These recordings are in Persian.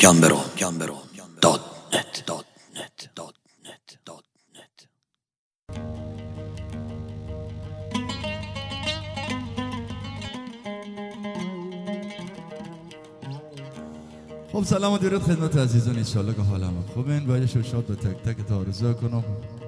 gambero.net. خب سلام و درود خدمت عزیزان، انشالله که حال همه خوبه. این باید شاد به تک تک تا آرزو کنم.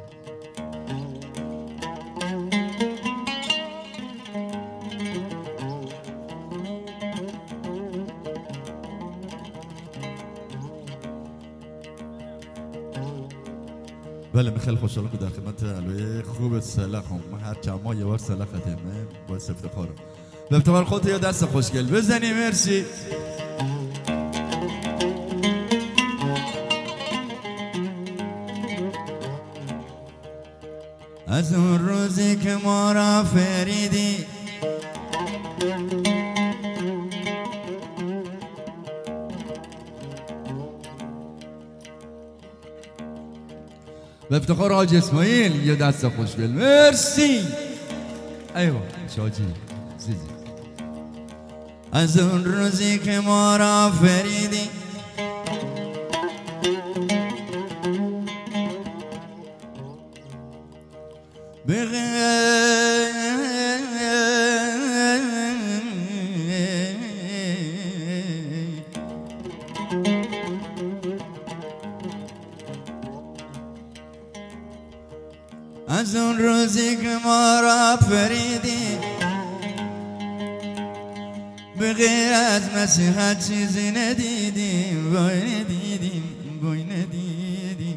بله من خیلی خوشحالم که در خدمت علوی خوب سلخم. من هر چند ماه یه بار سلخ خدمه باعث افتخارم. به افتخار خودت یا دست خوشگل بزنی. مرسی. از اون روزی که ما را فریدی به افتخار حاج اسماعیل یه دست خوشگل. مرسی. ایوه شاجی زیزی. از اون روزی که ما را فریدی از اون روزی که ما را فریدی به غیر از نصیحت چیزی ندیدیم. وای ندیدیم، وای ندیدیم.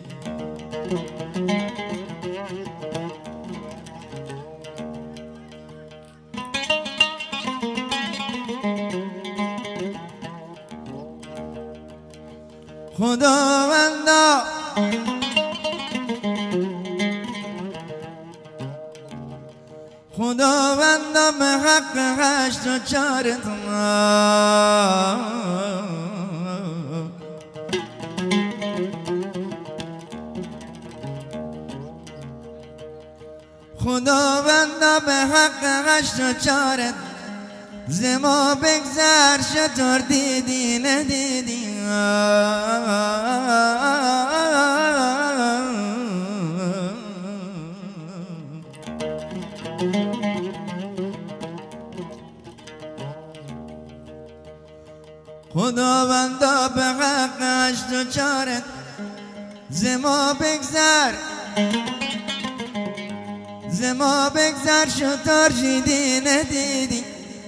خداوندا خداوندا به حق هشت و چارت خداوندا به حق هشت و چارت زما بگذر شطور دیدی ندیدی. خداوندا به حق هشت و چارت زما بگذر زما بگذر شطور دیدی ندیدی.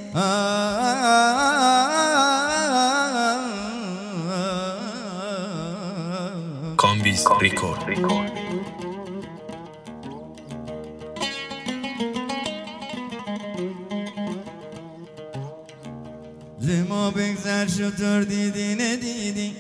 کامبیز ریکورد. زما بگذر شطور دیدی ندیدی.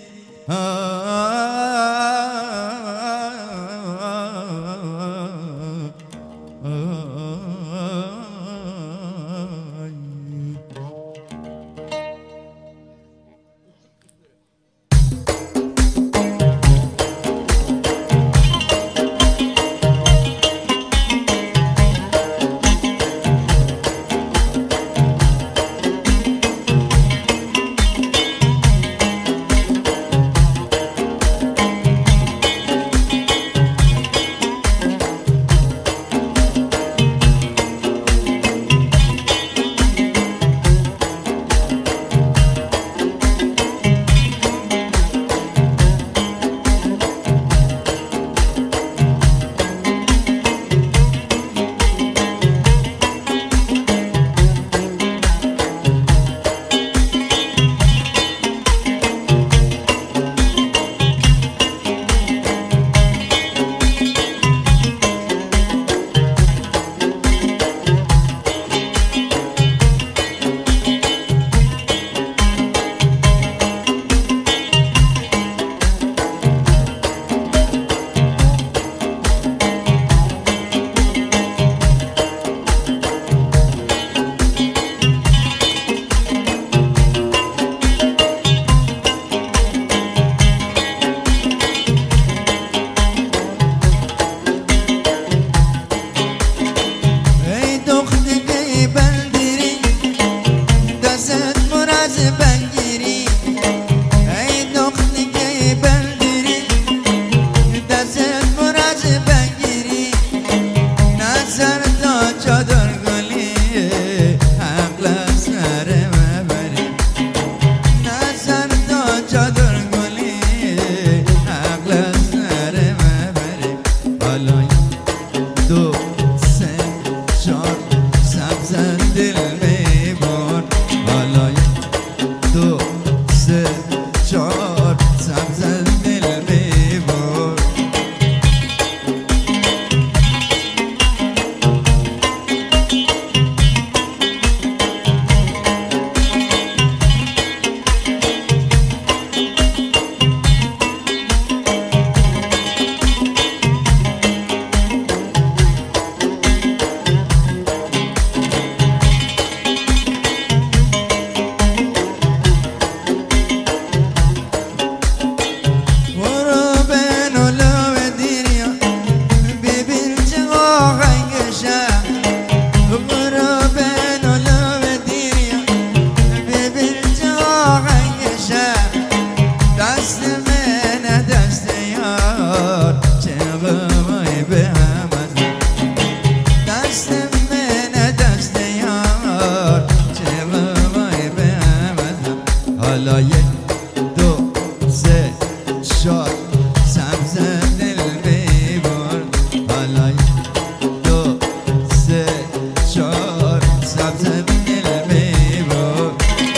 دست من دست یار چه غمای به هم دست من دست یار چه غمای به هم حالا یک دو سه چهار سبز دل بیبار حالا یک دو سه چهار سبز دل بیبار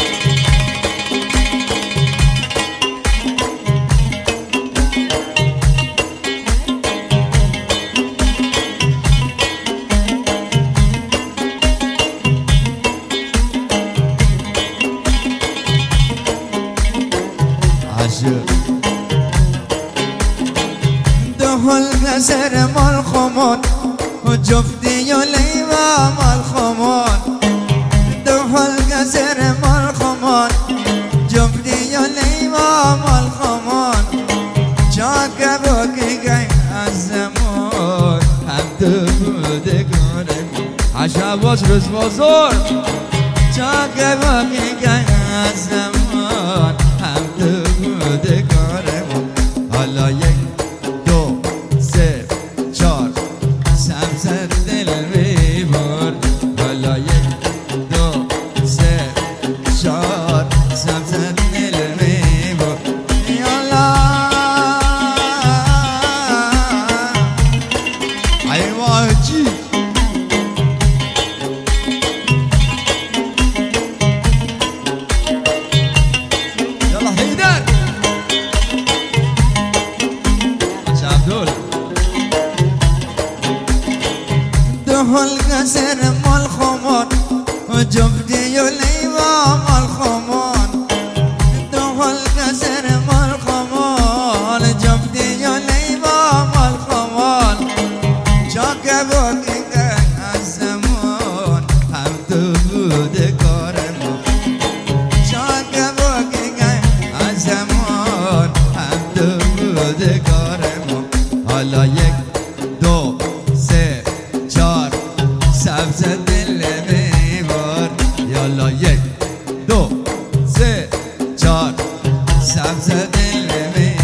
دهل نظر مال خمون و جفتی و لیوا مال خمون دهل نظر مال خمون جفتی و لیوا مال خمون چاکه باقی گئی از زمان هم تو بودگانه عشباش روز بازار چاکه باقی گئی از زمان هم تو بودگانه حالا یک دو سه چهار سبز دل بیبار حالا یک دو سه چهار سبز دل بیبار یالا ایوه چی یالا حیدر دهل گسر مال خمون و جفتی و لیوا مال خمون دهل گسر مال خمون جفتی و لیوا مال خمون چاکه باقی گئی از زمان هم تو بوده کارمون چاکه باقی گئی از زمان هم تو بوده کارمون حالا یک دو سه چهار سبز دل بیبار یالا یک دو سه چهار سبز دل بیبار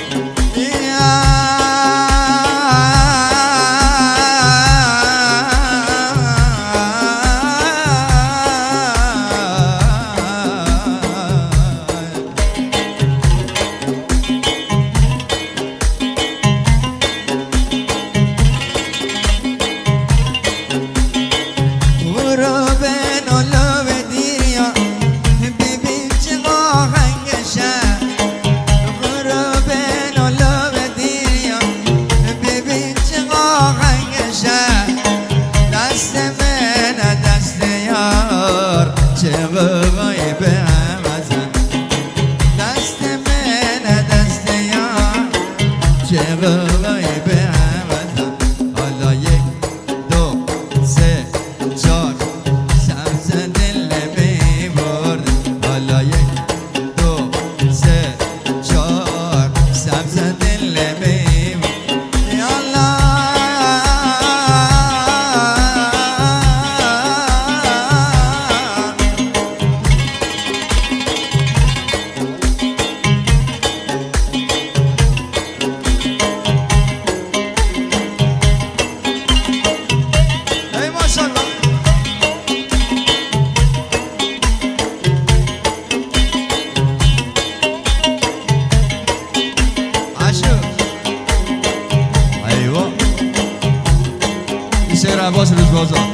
عباس روزبازار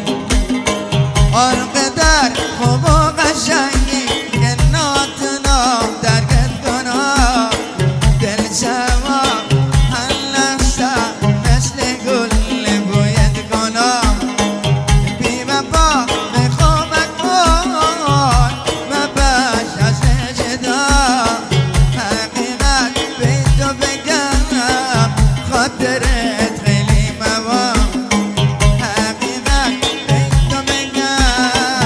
آنقدر خوب و قشنگی که ناتنام درگت کنم دل شما هر لحظه مثل گل بویت کنم بی وفا میخوامت کن و باش از جدا حقیقت به تو بگم خاطرت خیلی موام حقیقت به تو بگم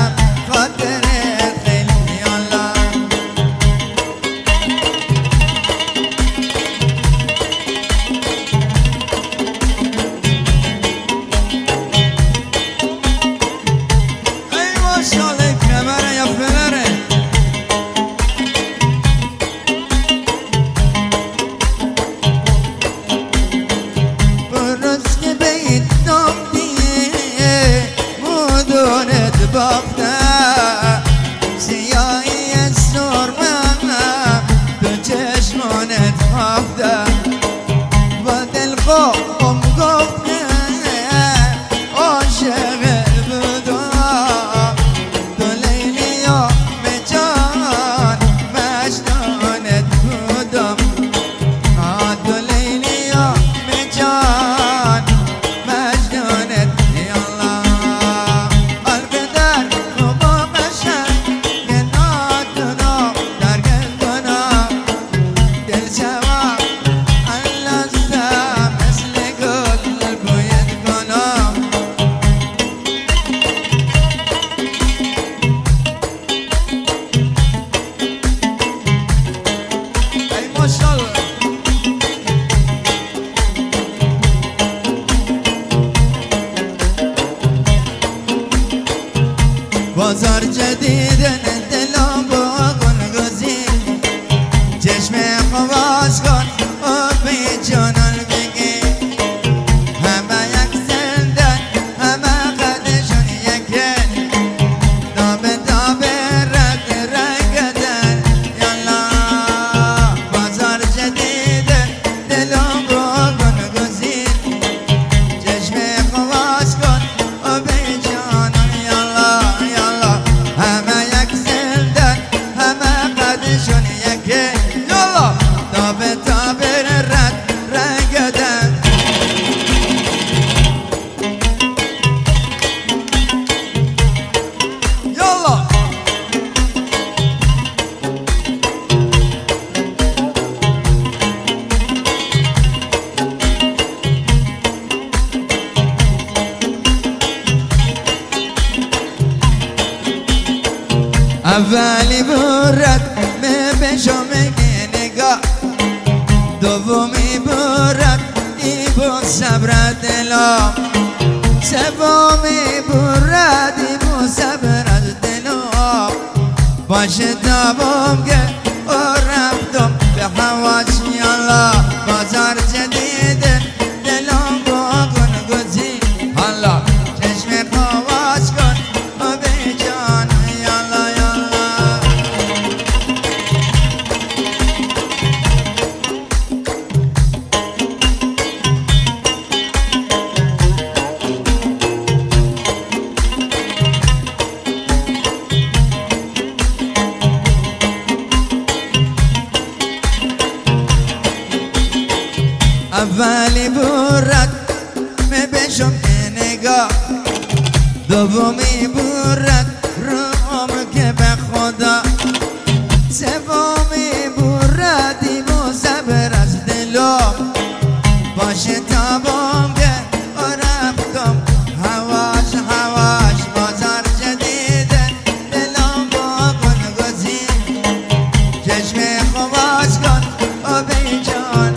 جانت خوابده با دل قوم گفته عاشق بودم تو لیلیا به جان مجنونت بودم تو لیلیا به جان مجنونت یالله القدر خوبا قشنگ گناتونو در گلگنا دل جواب اللذه مثل گل بوید کنم ای ماشالله بازار جدید دلم با گل گزید چشم خواست کن و به جانان بگی همه یک زندن همه قدشون یکن دابه رد رنگدن یالا بازار جدید دلم با گل گزید چشم خواست کن و به جانان یالا همه یک زندن همه قدشون یکه یالا تابه رد رنگدن یالا اولی برد به شمه نگاه دومی برد ای با صبر دلم سومی برد ای با صبر دلم باشه دوام که رفتم به هواش یالا بازار جدید دلم با گل گزید حالا چشم خواهش کن و به جان یالا اولی برد بشم نگاه دومی برد روم که به خدا سومی بردی مصبر از دلم باشه تابم که رفتم هواش بازار جدید دلم با گل گزید چشم خواهش کن و به جان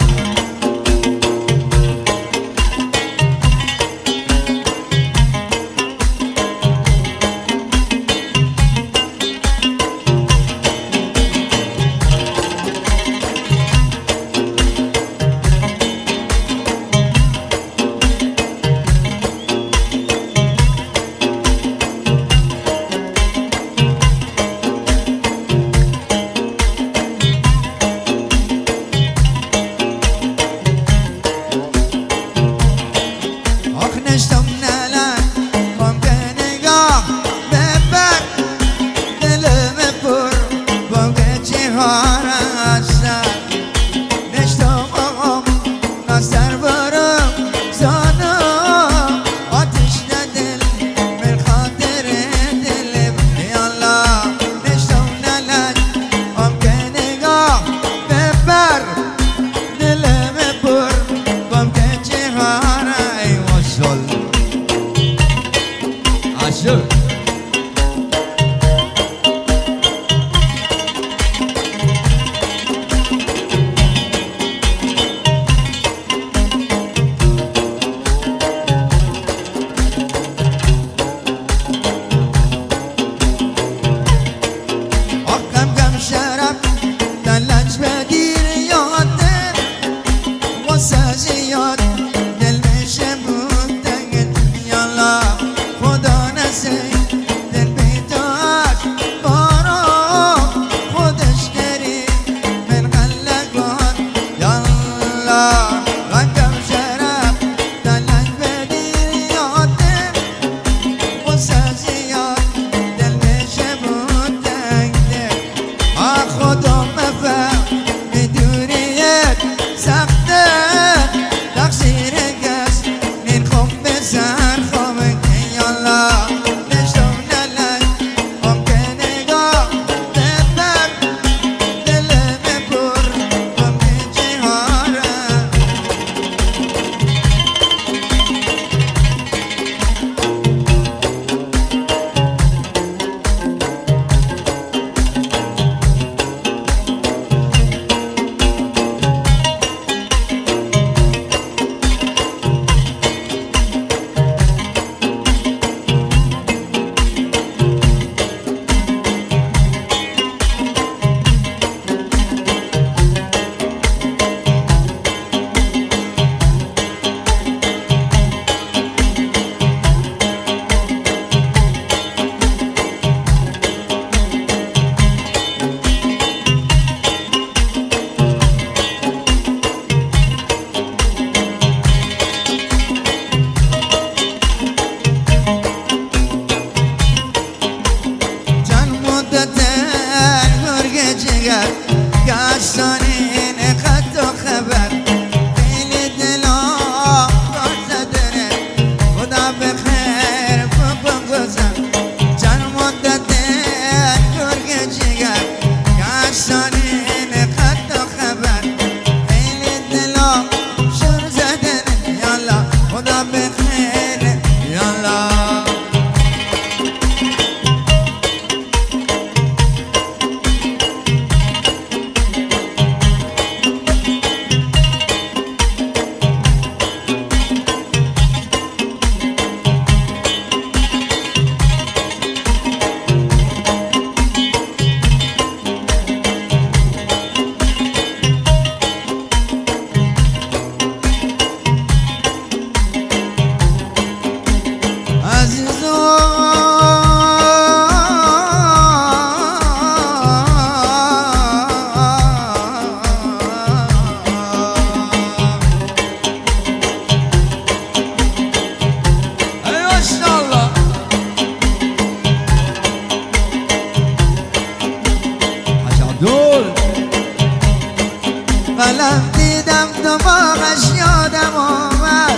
قلم دیدم دماغش یادم آمد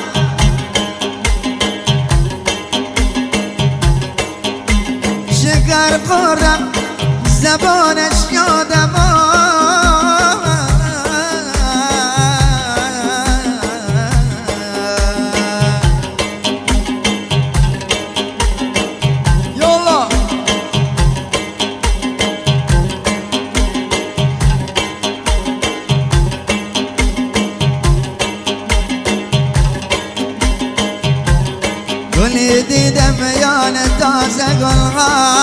شکر خوردم زبانش یادم آمد یالا گلی دیدم میان تازه گلها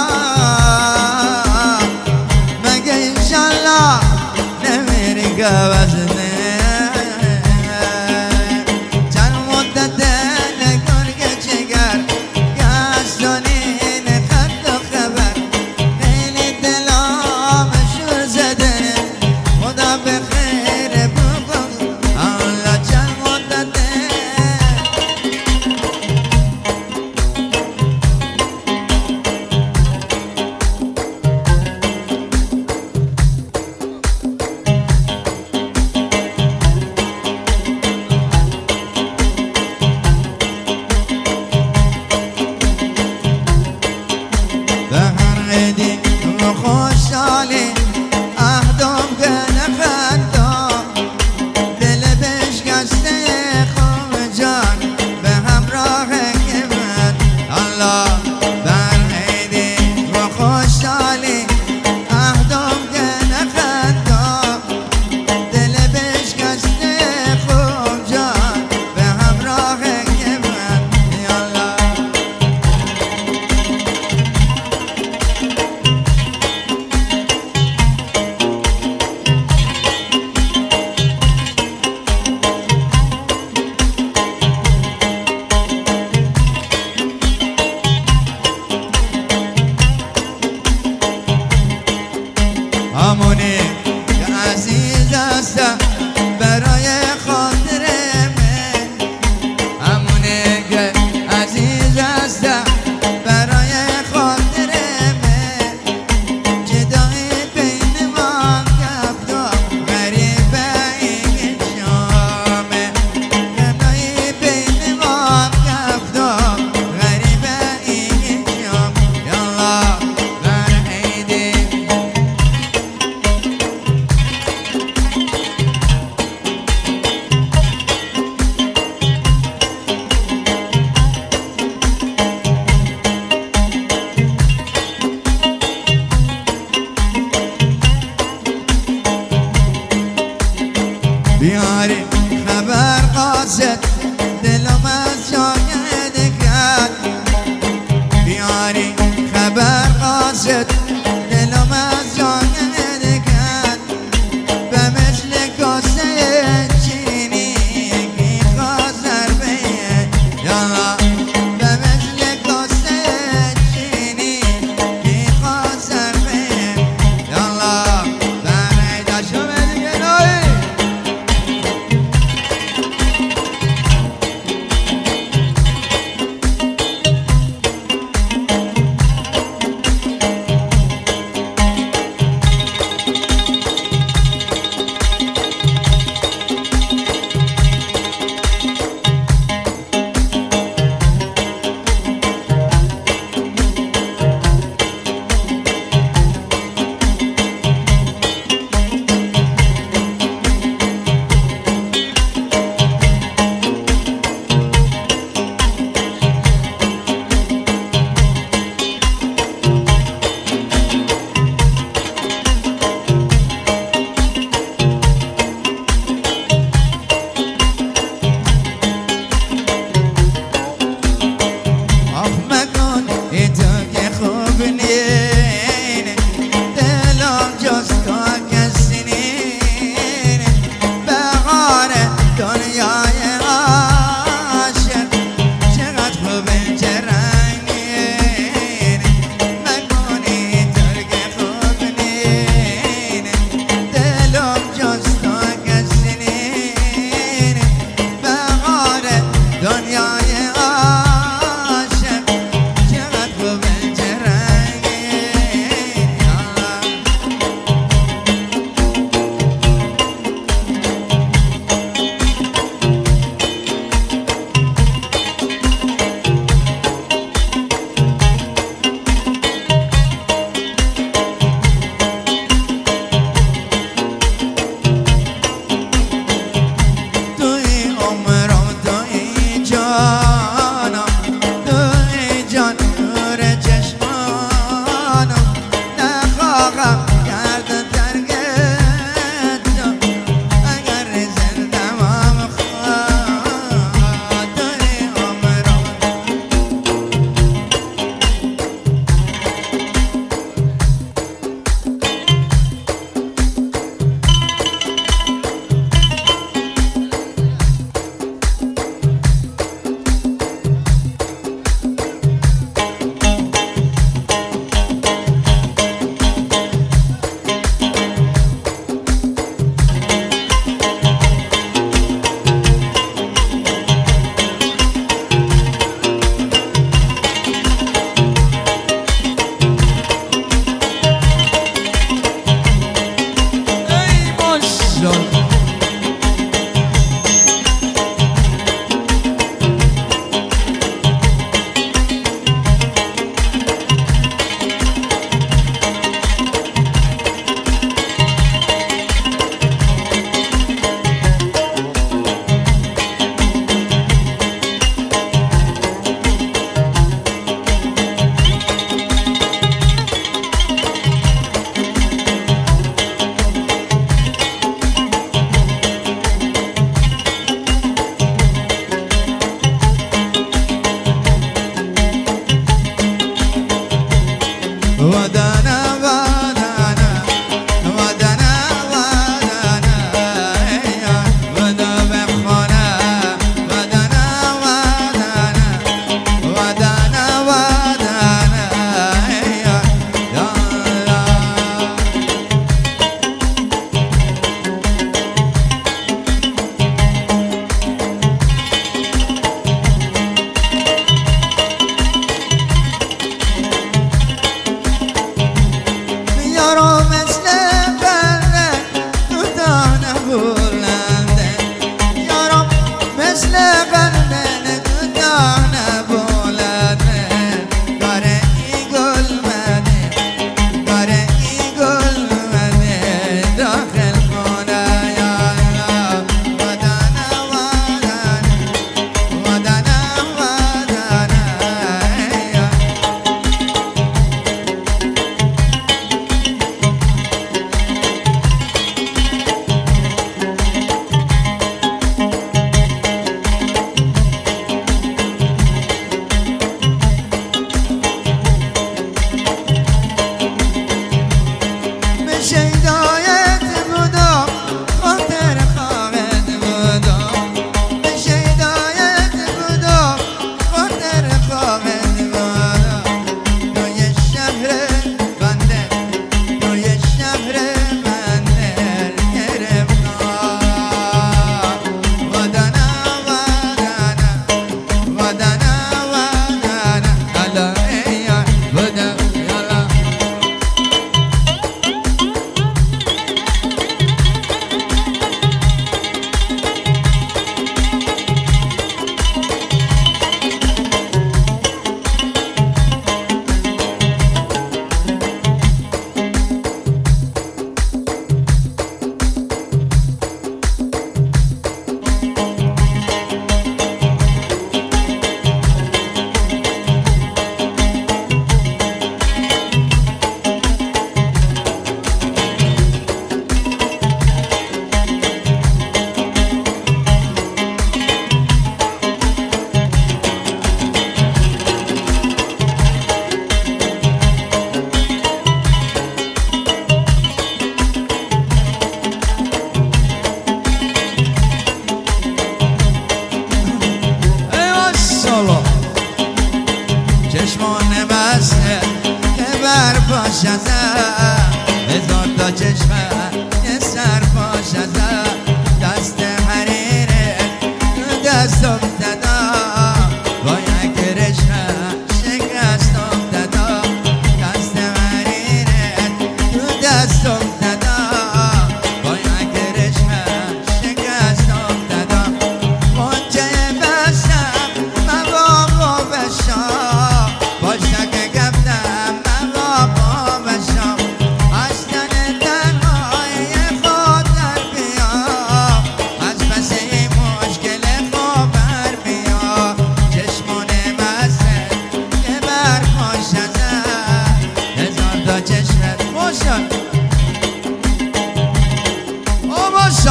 مگه انشالله نمیری که وزنه چند مدت نگرگ جگر گشتانین خط و خبر خیلی دلام شور زده خدا به خیر بکن الله چند مدت عیدی و خوشحالی اهدام که نخندم دل بشکسته خوب جان به همراه که من الله بر عیدی و خوشحالی اهدام که نخندم دل بشکسته خوب جان به همراه که من یالله همونی که عزیز است برای خاطر من همونی که عزیز است برای خاطر من جدایی بین ما گفتم غریبه این شامه جدایی بین ما گفتم غریبه این شام یالله بر عیدی بیاری خبر قاصد دلم از جای کرد بیاری خبر قاصد دلم از جای کرد به مثل کاسه چینی میخواد ضربه یالا به مثل کاسه چینی میخواد ضربه یالا در عیدشو بدیم گناهی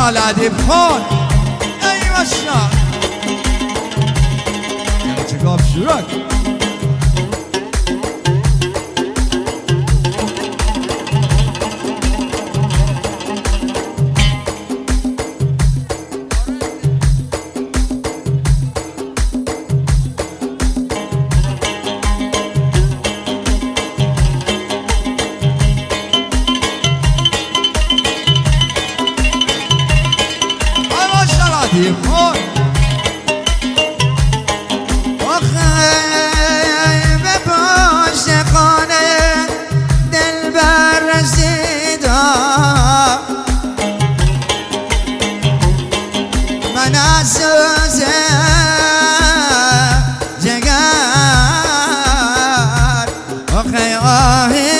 ماشاءالله ادیب خان ای ماشاءالله یعنی چگاه شورک دیوان آخه به پشت خانه دلبر رسیدم من از سوز جگر آخه آهی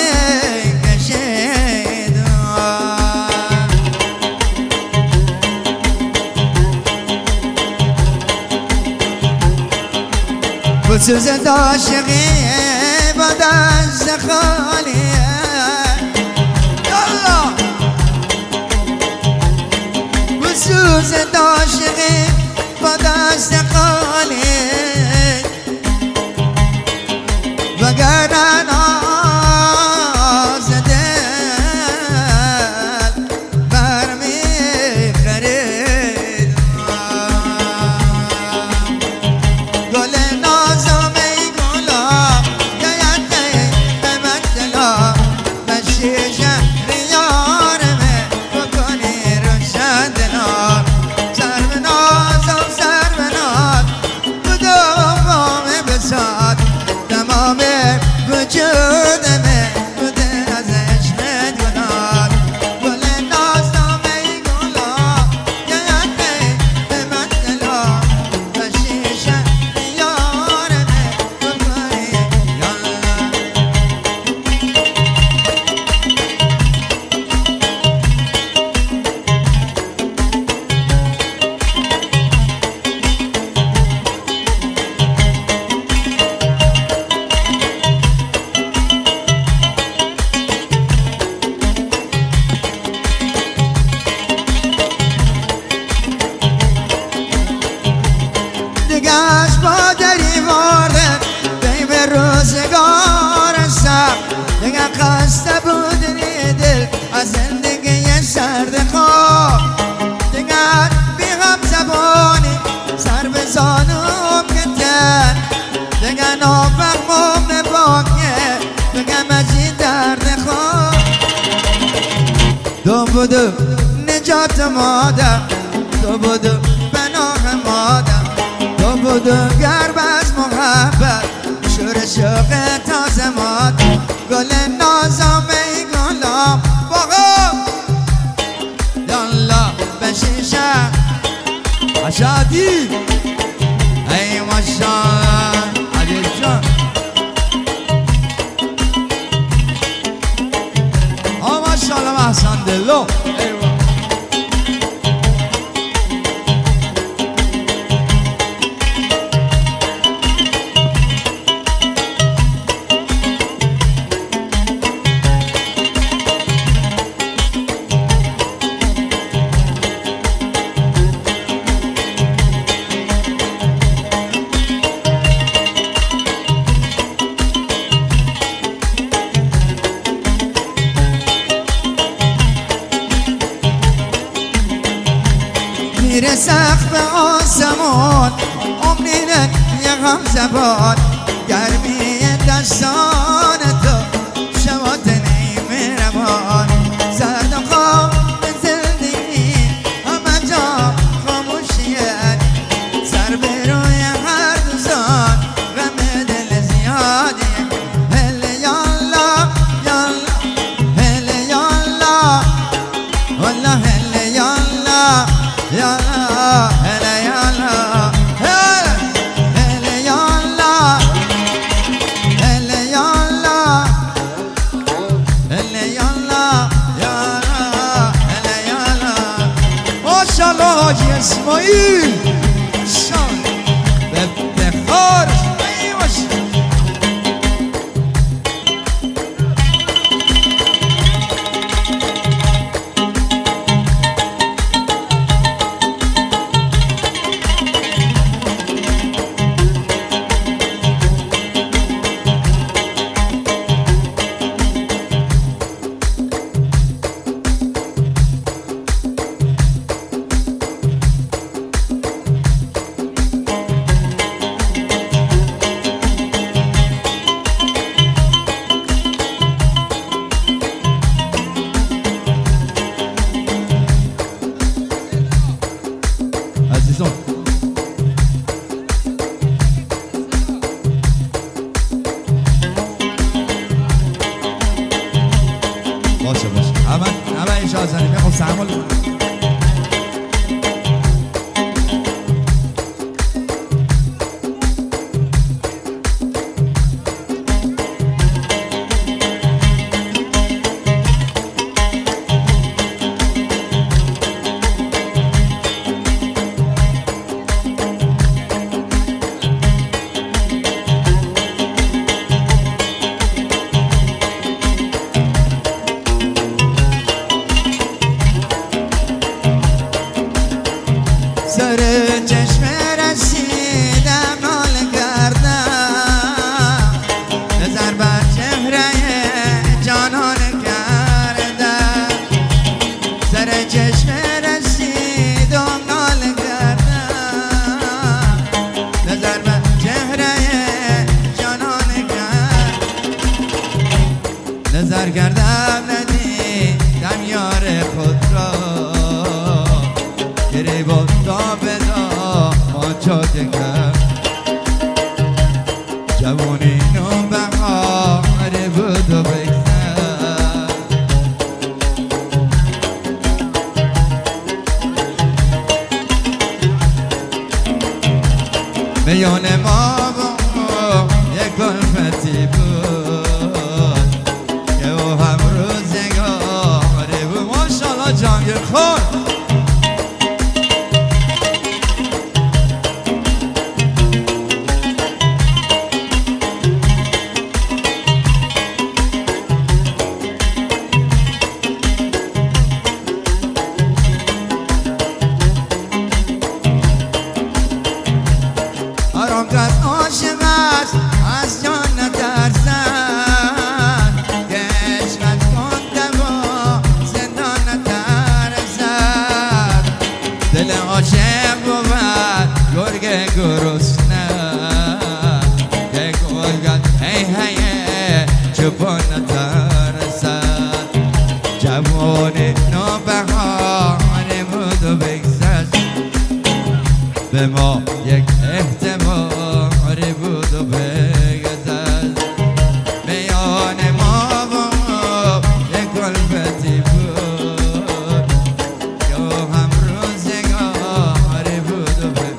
بسوز داشقی با دست خالی یالا بسوز داشقی با دست خالی وگرنه ناز دل برمی خرید گل گشت با دری وارده بی به روزگار سر دیگه خسته بود دل از زندگی سرد خواه دیگه بی هم زبانی سر به زانوم کتن دیگه نافهمم نباکه دیگه مجید درد خواه تو بودو نجات مادر تو بودو پناه مادر تو بودو گرب از محبت شور شوق تازه ماد گل نازم ای گلام باقا یالله بشیشه اشادی ای ماشاءالله علی جان ماشاءالله محسن دلو میره سخت به آسمان امنینه یه غم زبان گرمی دستان تو شوات نیمه روان زرد و خواب زندگی همه جا خاموشیه سر به روی هر دوزان غم دل زیادیه هله یالا یالا هله یالا والله هله یالا یالا هله یالا هله یالا هله یالا هله یالا یالا هله یالا ماشاءالله حاجی اسماعیل شان به افتخار عزیزان باشه همه اینجا زنیم میخوام سرمال سر چشم رسیدم نال کردم نظر بر چهره جانان کردم سر چشم رسیدم نال کردم نظر بر چهره جانان کردم نظر کردم ندیدم یار خود را گریبان دا بدا ما چاده کرد جوانی نو بهار بود و بگذر میان ما یک الفتی بود که او هم روزگاری بود ماشالله جانگیر خور عاشق است از جان نترسد کشمت کنده و زندان نترسد دل عاشق بود گرگ گرسنه که گرگت هی هی چوبان نترسد جوان نوبهار بود و بگذشت به ما یک احتمال بود و بگذشت میان ما و یک الفتی بود که هم روزگاری بود و بگذشت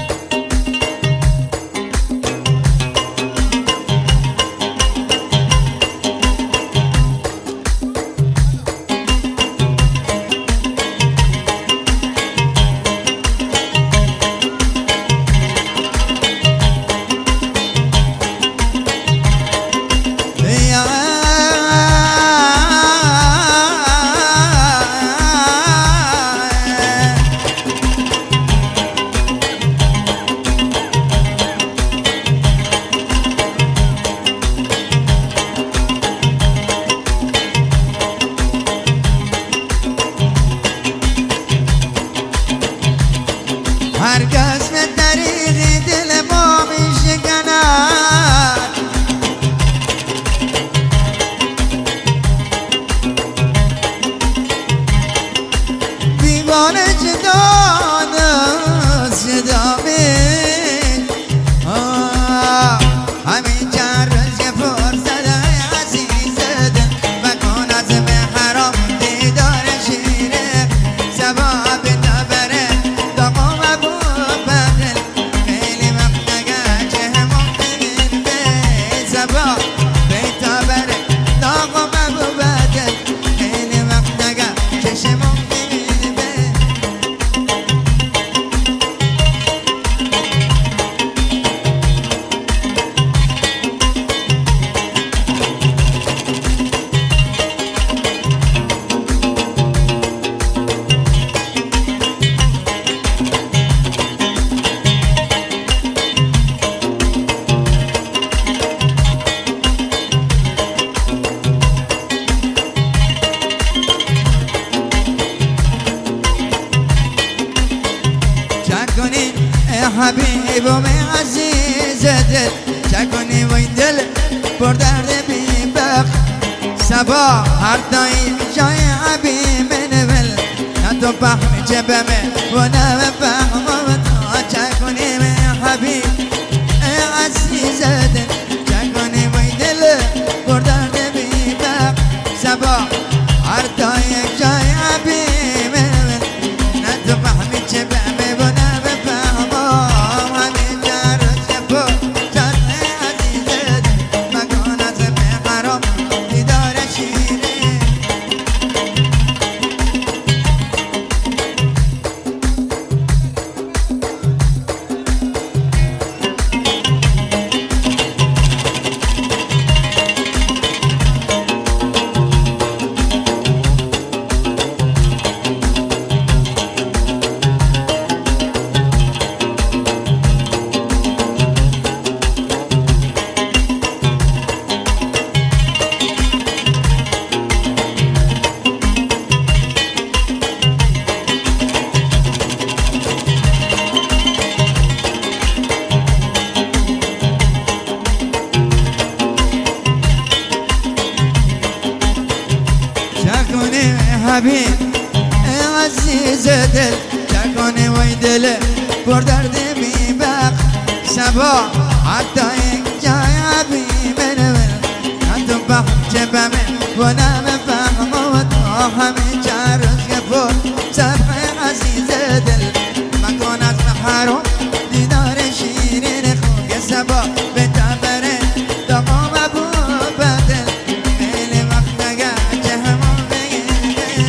هرگز به طریق دل ما میشکند دیوانه جدان صدا بین همین چند روز که فرصت عزیزت و کن از حرام دیدار شیره سباب تبره دقام حبیبم عزیز دل چکنی و این دل پر درد بی بخت سبا هر دایی جای حبیب نول نه تو فهمی چه بمه و نه فهمت ای دل پر درد بیبق سبا حتی یک جای بیمنه حتی بخچه بمه و نمفهم و تا همه جرز که پر سبخ عزیز دل مکن از محرم دیدار شیرین خوگ سبا به تبره دقام ابو بدل خیلی وقت نگه که همون بگیده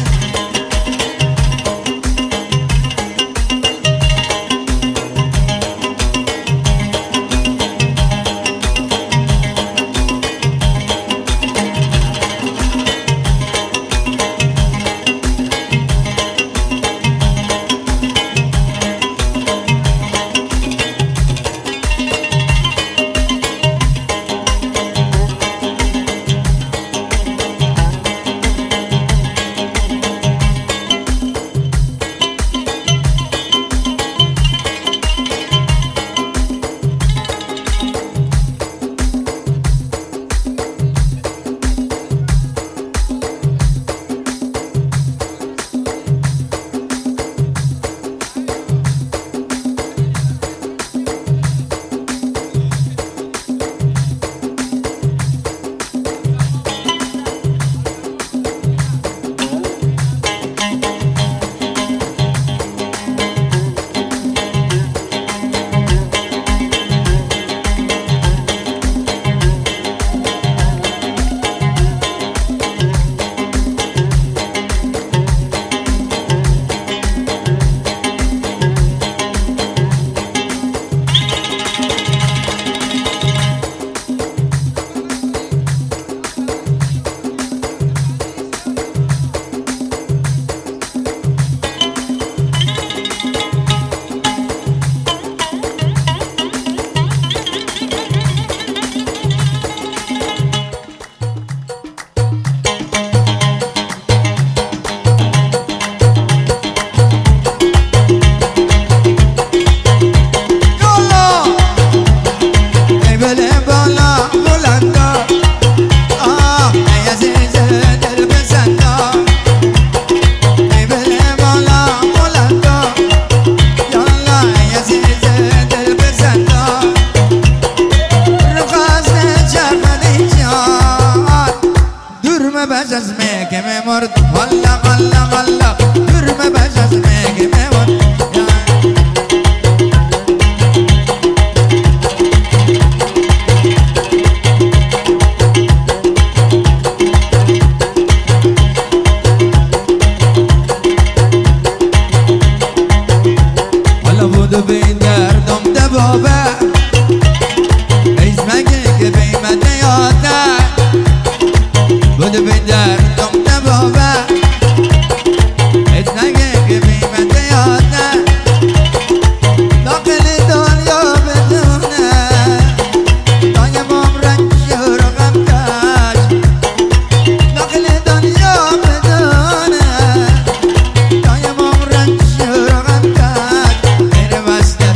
بجز میگه میمرد والله والله والله دور بجز میگه میمرد والا بودو بین دردم دبابه ایز مگه که بیمت نیاده بودو بین دردم دبابه ایز مگه که بیمت نیاده داخل دنیا بدونه دایمم رنج و غم کش داخل دنیا بدونه دایمم رنج و غم کش غیر وسته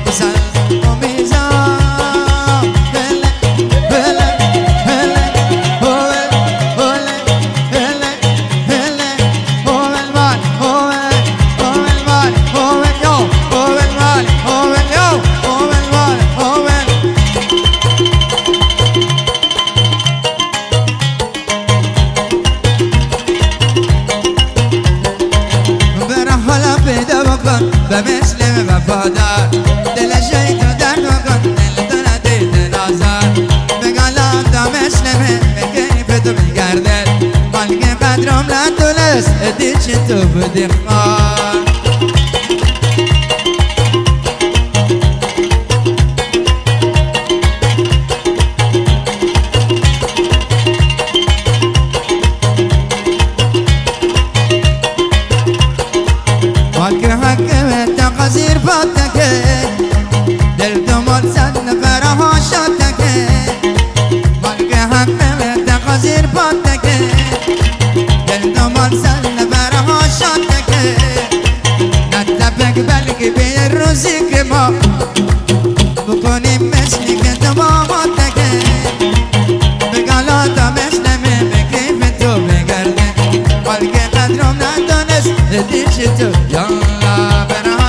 بمسلم وفادار دل شیط و درد کن دل تو ندید نازار بگالا تا مسلمه به کیف تو بگرده مالک قدرم ندونست دیچ تو بودی خواه زیر پاتکه دل تو مال صد نفر ها شاتکه مالک حق نمیده زیر پاتکه دل تو مال صد نفر ها شاتکه نتفک بلکه به روزی که ما بکنیم مثلی که تو با ماتکه بگالا تا مثلمه به کیف تو بگرده مالک قدرم ندانست دیچ تو یالله برا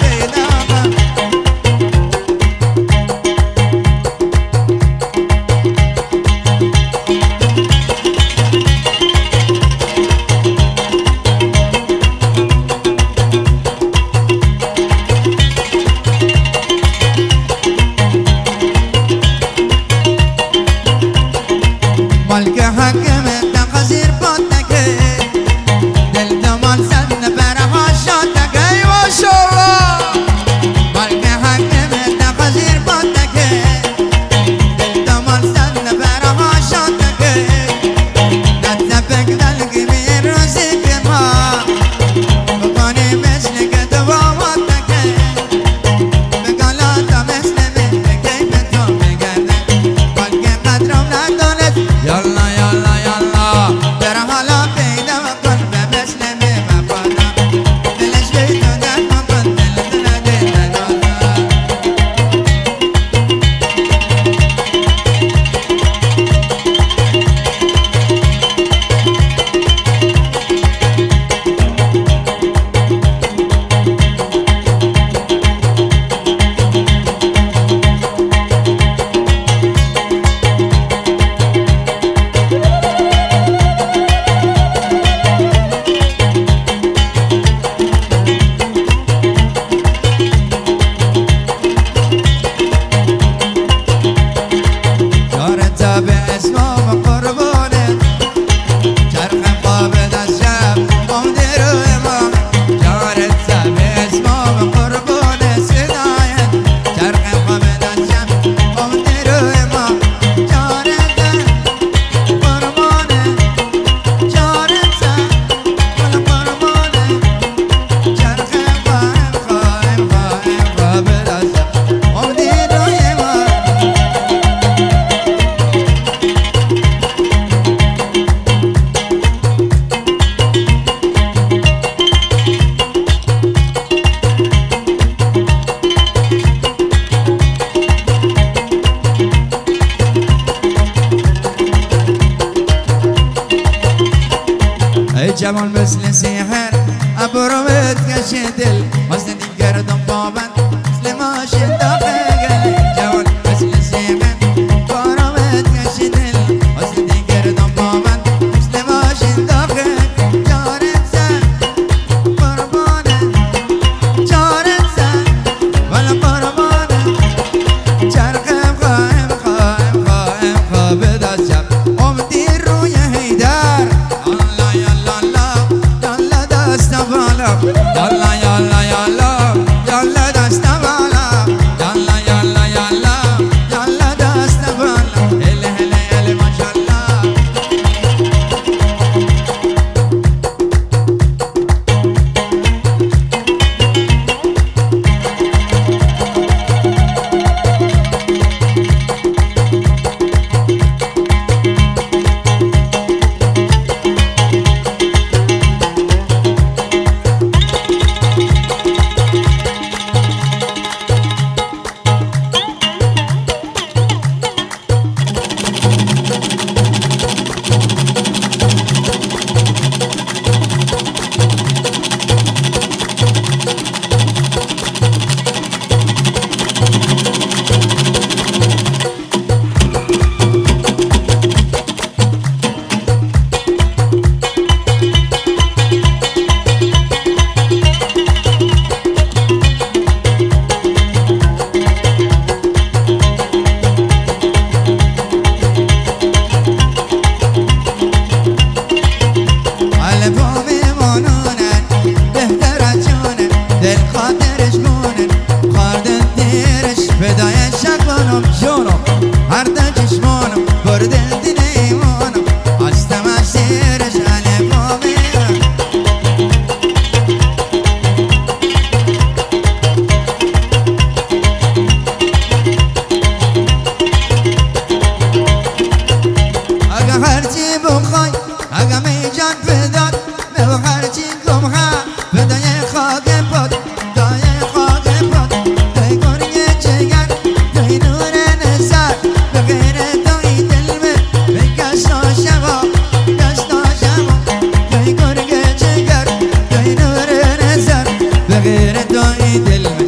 مالک حکمه تقصیر پاتکه دل دمان صد نفر ها شاتکه ماشاءالله مالک حکمه تقصیر پاتکه دل دمان صد نفر ها شاتکه نتفک دلگی می روزی که ما بکنی مثل که تو با ماتکه بگالا تا مثل من به کیف تو بگرده مالک قدرم ندانست یالا یالا یالا در حالا پیدا کن به مسلم وفادا دلش بیتو درد کن دل تو ندید نازار به اسمام قربانه چرخ قابد از شب امده روی ما جارت به اسمام قربانه صدایت چرخ قابد از شب امده روی ما جارت قربانه جارت قربانه چرخ قابد از شب امده روی ما ای جمال مثل سیحر ابروت کشی دل حسن دیگر دنبابند مثل ماشین داخل جمال مثل سیحر ابروت کشی دل حسن دیگر دنبابند مثل ماشین داخل جارت زن قربانه جارت زن ولی قربانه چرخم خواهم خوابد از شب امدی روی حیدر یالا یالا یالا یالا دست بالا یالا یالا یالا یالا دست بالا هله هله هله ماشاءالله به غیر تو این دل